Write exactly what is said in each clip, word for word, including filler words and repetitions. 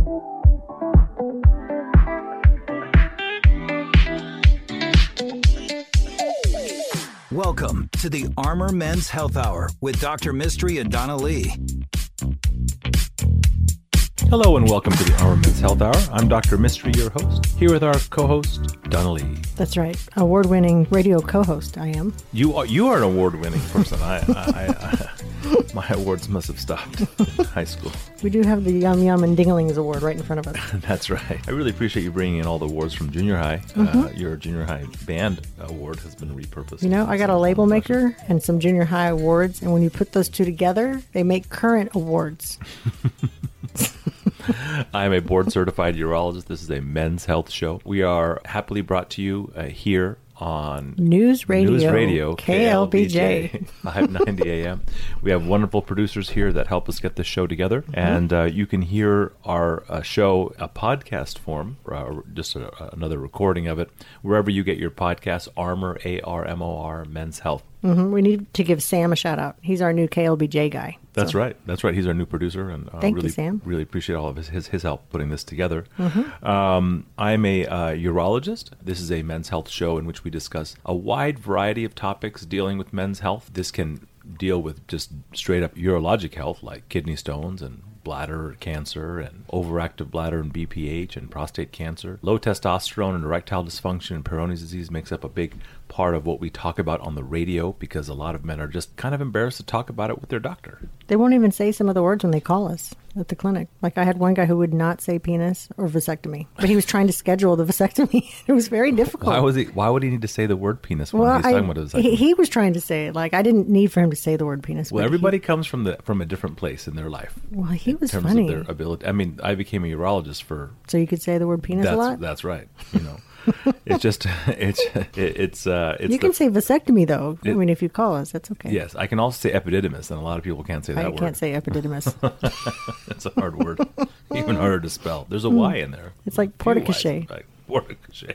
Welcome to the Armor Men's Health Hour with Doctor Mystery and Donna Lee. Hello and welcome to the Armor Men's Health Hour. I'm Doctor Mystery, your host, here with our co-host, Donna Lee. That's right. Award-winning radio co-host, I am. You are you are an award-winning person. I, I, I, I my awards must have stopped in high school. We do have the Yum Yum and Dinglings Award right in front of us. That's right. I really appreciate you bringing in all the awards from junior high. Mm-hmm. Uh, your junior high band award has been repurposed. You know, I got a label maker and some junior high awards, and when you put those two together, they make current awards. I am a board-certified urologist. This is a men's health show. We are happily brought to you uh, here on News Radio, News Radio K L B J, five ninety A M. We have wonderful producers here that help us get this show together, mm-hmm. and uh, you can hear our uh, show, a podcast form, uh, just a, another recording of it, wherever you get your podcasts. Armor, A R M O R, Men's Health. Mm-hmm. We need to give Sam a shout out. He's our new K L B J guy. That's so. right. That's right. He's our new producer, and uh, Thank really, you, Sam. really appreciate all of his his, his help putting this together. Mm-hmm. Um, I'm a uh, urologist. This is a men's health show in which we discuss a wide variety of topics dealing with men's health. This can deal with just straight up urologic health, like kidney stones and bladder cancer and overactive bladder and B P H and prostate cancer. Low testosterone and erectile dysfunction and Peyronie's disease makes up a big part of what we talk about on the radio, because a lot of men are just kind of embarrassed to talk about it with their doctor. They won't even say some of the words when they call us at the clinic. Like, I had one guy who would not say penis or vasectomy, but he was trying to schedule the vasectomy. It was very difficult. Why was he? Why would he need to say the word penis when well, he's I, talking about a vasectomy? He, he was trying to say it. Like, I didn't need for him to say the word penis. Well, everybody he, comes from the from a different place in their life. Well, he was in terms funny. Of their ability. I mean, I became a urologist for. So you could say the word penis that's, a lot? That's right. You know. It's just it's it, it's uh it's you can the, say vasectomy though. it, I mean, if you call us, that's okay. Yes, I can also say epididymis, and a lot of people can't say that I word. I can't say epididymis. It's a hard word, even harder to spell. There's a Y in there. It's like porte-cochere. Like porte-cochere.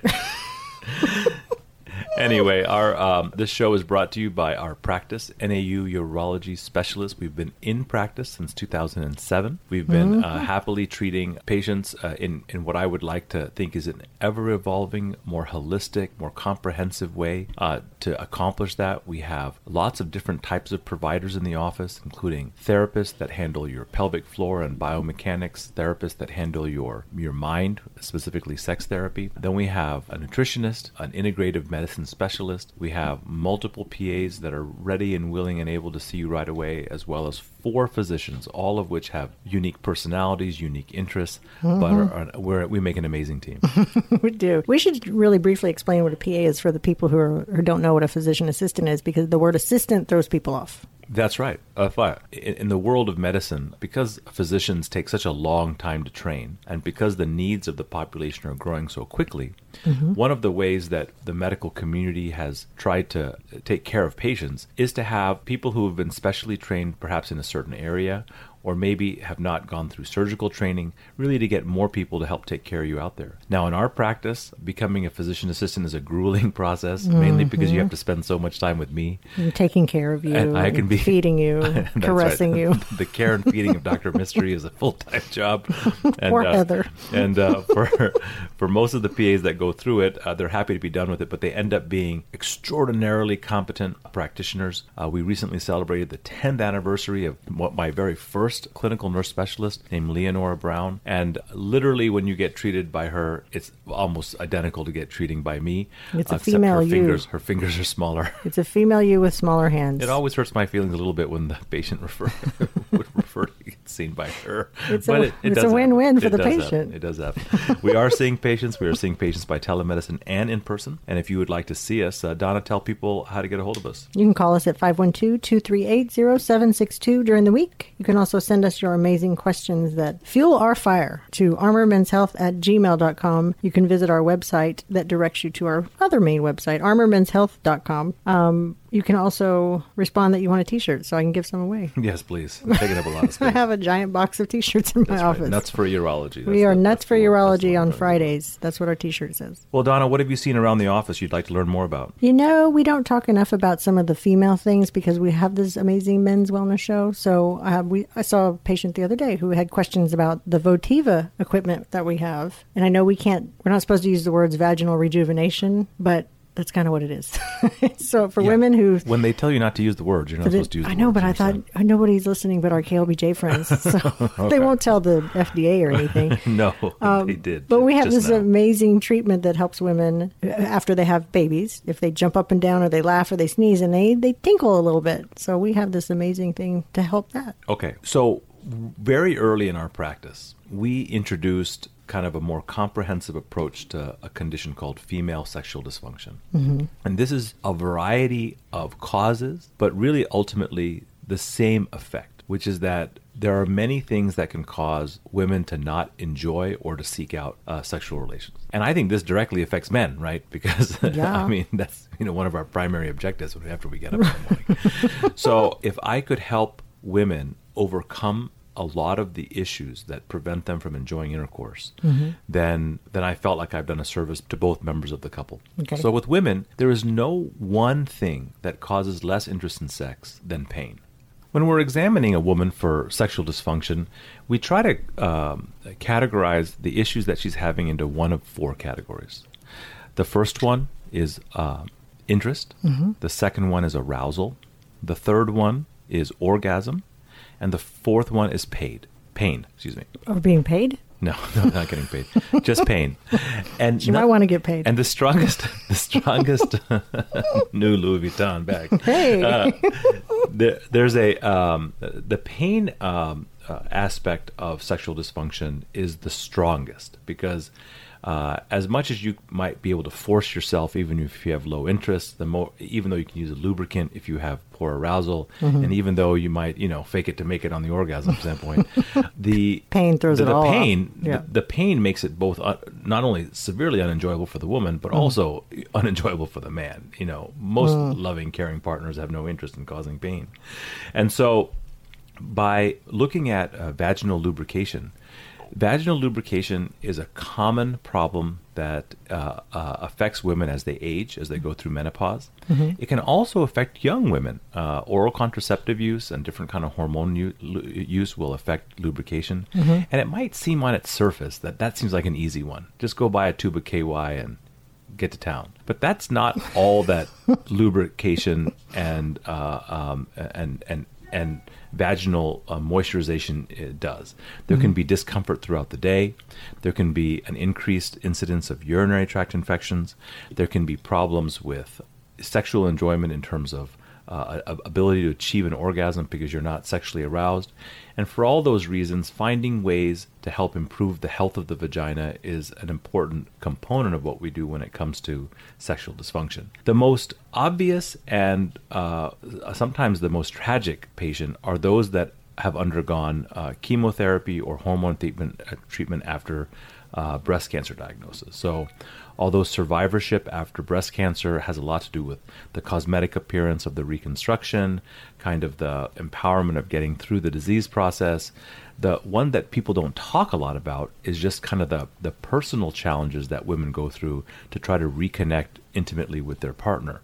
Anyway, our um, this show is brought to you by our practice, N A U Urology Specialist. We've been in practice since two thousand seven. We've been mm-hmm. uh, happily treating patients uh, in, in what I would like to think is an ever-evolving, more holistic, more comprehensive way uh, to accomplish that. We have lots of different types of providers in the office, including therapists that handle your pelvic floor and biomechanics, therapists that handle your, your mind, specifically sex therapy. Then we have a nutritionist, an integrative medicine specialist. We have multiple P As that are ready and willing and able to see you right away, as well as four physicians, all of which have unique personalities, unique interests, mm-hmm. but are, are, we're, we make an amazing team. We do. We should really briefly explain what a P A is for the people who, are, who don't know what a physician assistant is, because the word assistant throws people off. That's right. Uh, in, in the world of medicine, because physicians take such a long time to train, and because the needs of the population are growing so quickly, mm-hmm. one of the ways that the medical community has tried to take care of patients is to have people who have been specially trained perhaps in a certain area, or maybe have not gone through surgical training, really to get more people to help take care of you out there. Now, in our practice, becoming a physician assistant is a grueling process, mm-hmm. mainly because you have to spend so much time with me. And taking care of you, and I can be feeding you, caressing right. you. The care and feeding of Doctor Mystery is a full-time job. And, Poor uh, Heather. And uh, for for most of the P As that go through it, uh, they're happy to be done with it, but they end up being extraordinarily competent practitioners. Uh, we recently celebrated the tenth anniversary of what my very first clinical nurse specialist named Leonora Brown, and literally when you get treated by her, it's almost identical to get treating by me. It's a uh, female her you. Fingers, her fingers are smaller. It's a female you with smaller hands. It always hurts my feelings a little bit when the patient refer, would refer to get seen by her. It's but a, it, it it's does a win-win happen. for it the patient. Happen. It does happen. We are seeing patients. We are seeing patients by telemedicine and in person. And if you would like to see us, uh, Donna, tell people how to get a hold of us. You can call us at five one two, two three eight, zero seven six two during the week. You can also send us your amazing questions that fuel our fire to armor men's health at gmail dot com. You can visit our website that directs you to our other main website, armor men's health dot com. Um, you can also respond that you want a T-shirt so I can give some away. Yes, please. I'm taking up a lot of space. I have a giant box of T-shirts in my That's office. Right. Nuts for Urology. That's we are the, Nuts for the Urology one, on Fridays. That's what our T-shirt says. Well, Donna, what have you seen around the office you'd like to learn more about? You know, we don't talk enough about some of the female things because we have this amazing men's wellness show. So uh, we, I saw a patient the other day who had questions about the Votiva equipment that we have. And I know we can't, we're not supposed to use the words vaginal rejuvenation, but that's kind of what it is. So for yeah. women who... When they tell you not to use the words, you're not supposed to use the I know, words, but I thought uh, nobody's listening but our K L B J friends. So okay. They won't tell the F D A or anything. No, um, they did. But we have this now. amazing treatment that helps women after they have babies. If they jump up and down or they laugh or they sneeze and they, they tinkle a little bit. So we have this amazing thing to help that. Okay. So very early in our practice, we introduced kind of a more comprehensive approach to a condition called female sexual dysfunction. Mm-hmm. And this is a variety of causes, but really ultimately the same effect, which is that there are many things that can cause women to not enjoy or to seek out uh, sexual relations. And I think this directly affects men, right? Because, yeah. I mean, that's you know one of our primary objectives after we get up in the morning. So if I could help women overcome a lot of the issues that prevent them from enjoying intercourse, mm-hmm. then then I felt like I've done a service to both members of the couple. Okay. So with women, there is no one thing that causes less interest in sex than pain. When we're examining a woman for sexual dysfunction, we try to um, categorize the issues that she's having into one of four categories. The first one is uh, interest. Mm-hmm. The second one is arousal. The third one is orgasm. And the fourth one is paid. Pain, excuse me. Or being paid? No, no, not getting paid. Just pain. And you not, might want to get paid. And the strongest, the strongest new Louis Vuitton bag. Hey. Uh, there, there's a, um, the pain um, uh, aspect of sexual dysfunction is the strongest because Uh, as much as you might be able to force yourself, even if you have low interest, the more, even though you can use a lubricant if you have poor arousal, mm-hmm. and even though you might, you know, fake it to make it on the orgasm standpoint, the pain throws the, it the all pain, off. Yeah. the, the pain makes it both uh, not only severely unenjoyable for the woman, but mm. also unenjoyable for the man. You know, most mm. loving, caring partners have no interest in causing pain, and so by looking at uh, vaginal lubrication. Vaginal lubrication is a common problem that uh, uh, affects women as they age, as they go through menopause. Mm-hmm. It can also affect young women. Uh, oral contraceptive use and different kind of hormone u- use will affect lubrication. Mm-hmm. And it might seem on its surface that that seems like an easy one. Just go buy a tube of K Y and get to town. But that's not all that lubrication and uh, um, and and and vaginal uh, moisturization it does. There mm-hmm. can be discomfort throughout the day. There can be an increased incidence of urinary tract infections. There can be problems with sexual enjoyment in terms of uh, ability to achieve an orgasm because you're not sexually aroused. And for all those reasons, finding ways to help improve the health of the vagina is an important component of what we do when it comes to sexual dysfunction. The most obvious and uh, sometimes the most tragic patient are those that have undergone uh, chemotherapy or hormone treatment, uh, treatment after uh, breast cancer diagnosis. So although survivorship after breast cancer has a lot to do with the cosmetic appearance of the reconstruction, kind of the empowerment of getting through the disease process, the one that people don't talk a lot about is just kind of the, the personal challenges that women go through to try to reconnect intimately with their partner.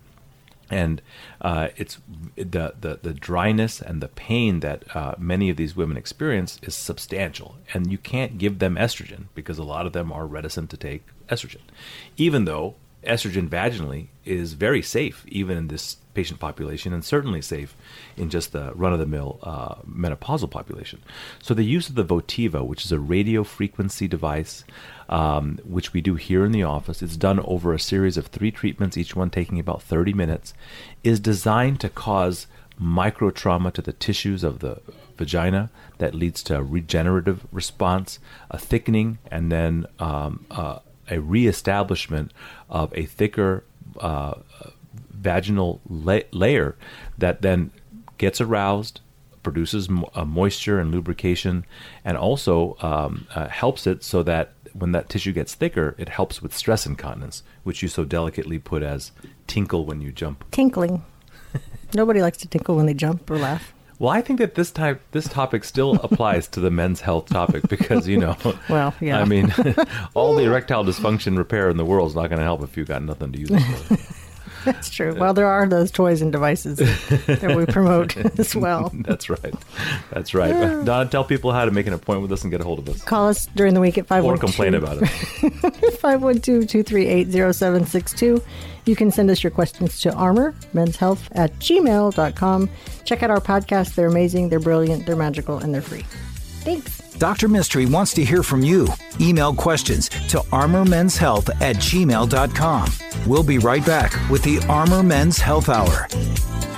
And uh, it's the, the the dryness and the pain that uh, many of these women experience is substantial. And you can't give them estrogen because a lot of them are reticent to take estrogen, even though estrogen vaginally is very safe, even in this patient population, and certainly safe in just the run-of-the-mill uh, menopausal population. So the use of the Votiva, which is a radio frequency device, um, which we do here in the office, it's done over a series of three treatments, each one taking about thirty minutes, is designed to cause microtrauma to the tissues of the vagina that leads to a regenerative response, a thickening, and then um, uh, a reestablishment of a thicker uh, vaginal la- layer that then gets aroused, produces mo- uh, moisture and lubrication, and also um, uh, helps it so that when that tissue gets thicker, it helps with stress incontinence, which you so delicately put as tinkle when you jump. Tinkling. Nobody likes to tinkle when they jump or laugh. Well, I think that this type, this topic still applies to the men's health topic because, you know, well, yeah. I mean, all the erectile dysfunction repair in the world is not going to help if you got nothing to use it for. That's true. Well, there are those toys and devices that we promote as well. That's right. That's right. Yeah. Donna, tell people how to make an appointment with us and get a hold of us. Call us during the week at five one two. Or complain about it. five one two, two three eight, zero seven six two. You can send us your questions to armor men's health at gmail dot com. Check out our podcast. They're amazing, they're brilliant, they're magical, and they're free. Thanks. Doctor Mystery wants to hear from you. Email questions to armor men's health at gmail dot com. We'll be right back with the Armor Men's Health Hour.